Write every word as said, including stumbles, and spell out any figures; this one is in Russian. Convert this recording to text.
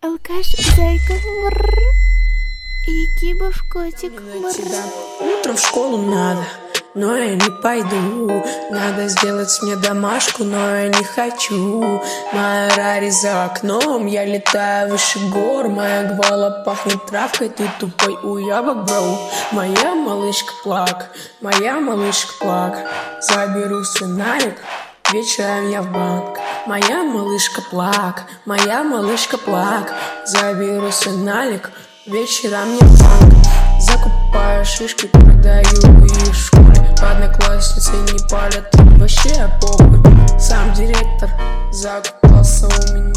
Алкаш, зайка, мрррр. И кибов котик, мрррр. Утром в школу надо, но я не пойду. Надо сделать мне домашку, но я не хочу. Моя Рари за окном, я летаю выше гор. Моя гвала пахнет травкой, ты тупой уябок, бро. Моя малышка плак, моя малышка плак. Заберу сценарик, вечером я в банк. Моя малышка плак, моя малышка плак. Заберу сценарик, вечером не в банк. Закупаю шишки, продаю их в школе. Одноклассницы не палят, вообще похуй. Сам директор закупался у меня.